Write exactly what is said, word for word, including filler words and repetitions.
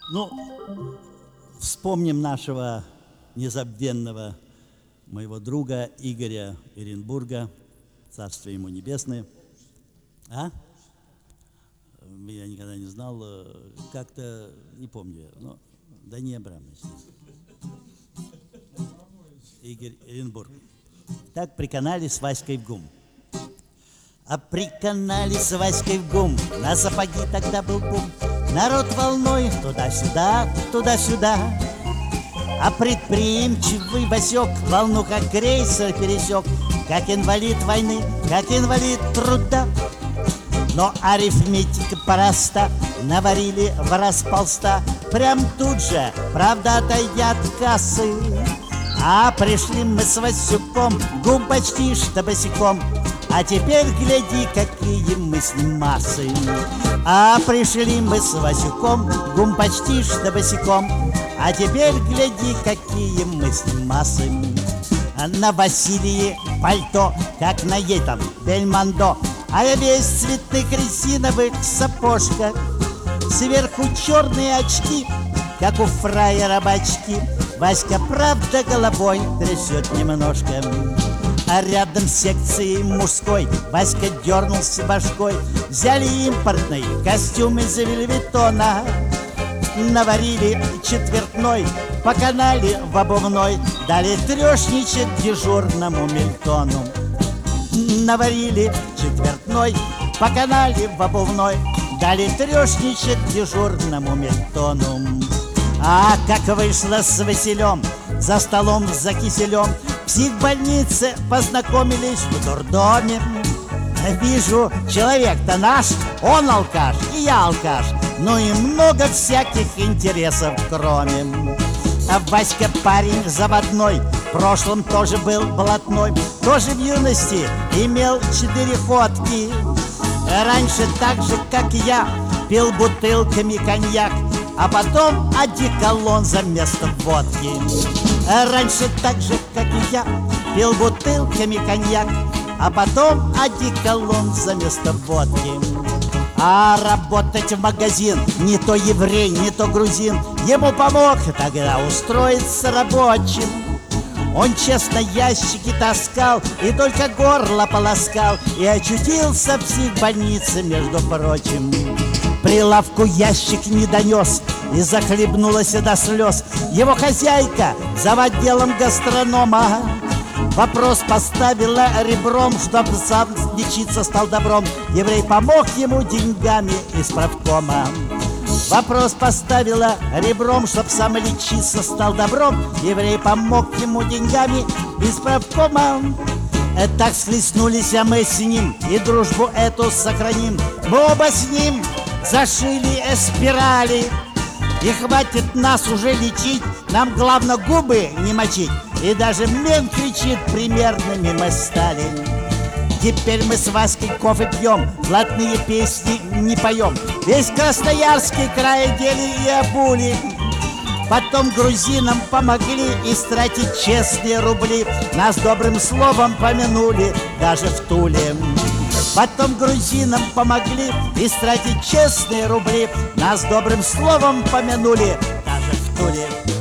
Ну, вспомним нашего незабвенного моего друга Игоря Эренбурга, царствие ему небесное. А? Я никогда не знал, как-то, не помню, но Дани Абрамович. Игорь Эренбург. Так при канале с Васькой в ГУМ. А при канале с Васькой в ГУМ на сапоги тогда был бум. Народ волной туда-сюда, туда-сюда. А предприимчивый Васек волну как крейсер пересек, как инвалид войны, как инвалид труда. Но арифметика проста, наварили в раз полста, прям тут же, правда, отойдя от кассы. А пришли мы с Васюком, ГУМ почти что босиком. А теперь гляди, какие мы с ним массы. А пришли мы с Васюком, ГУМ почти что босиком. А теперь гляди, какие мы с ним массы. На Василии пальто, как на ей там Бельмондо, а я весь в цветных резиновых сапожках. Сверху черные очки, как у фраера бачки. Васька, правда, головой трясет немножко. А рядом с секцией мужской Васька дернулся башкой. Взяли импортный костюм из Вельветона, наварили четвертной, по канале в обувной, дали трешничать дежурному Мильтону. Наварили четвертной, по канале в обувной, дали трешничать дежурному Мильтону. А как вышло с Василем за столом за киселем, в психбольнице познакомились в дурдоме. Вижу, человек-то наш, он алкаш, и я алкаш, ну и много всяких интересов кроме. А Васька парень заводной, в прошлом тоже был блатной, тоже в юности имел четыре ходки. Раньше так же, как и я, пил бутылками коньяк, а потом одеколон за место водки. Раньше так же, как и я, пил бутылками коньяк, а потом одеколон за место водки. А работать в магазин не то еврей, не то грузин. Ему помог тогда устроиться рабочим. Он честно ящики таскал и только горло полоскал, и очутился в психбольнице, между прочим. Прилавку ящик не донес и захлебнулась до слез его хозяйка за отделом гастронома. Вопрос поставила ребром, чтоб сам лечиться стал добром. Еврей помог ему деньгами из правкома. Вопрос поставила ребром, чтоб сам лечиться стал добром. Еврей помог ему деньгами из правкома. Так слеснулись мы с ним и дружбу эту сохраним. Мы оба с ним зашили спирали, и хватит нас уже лечить, нам главное губы не мочить. И даже мент кричит, примерными мы стали. Теперь мы с Васькой кофе пьем, блатные песни не поем. Весь Красноярский край одели и обули. Потом грузинам помогли истратить честные рубли. Нас добрым словом помянули даже в Туле. Потом грузинам помогли истратить честные рубли. Нас добрым словом помянули даже в Туле.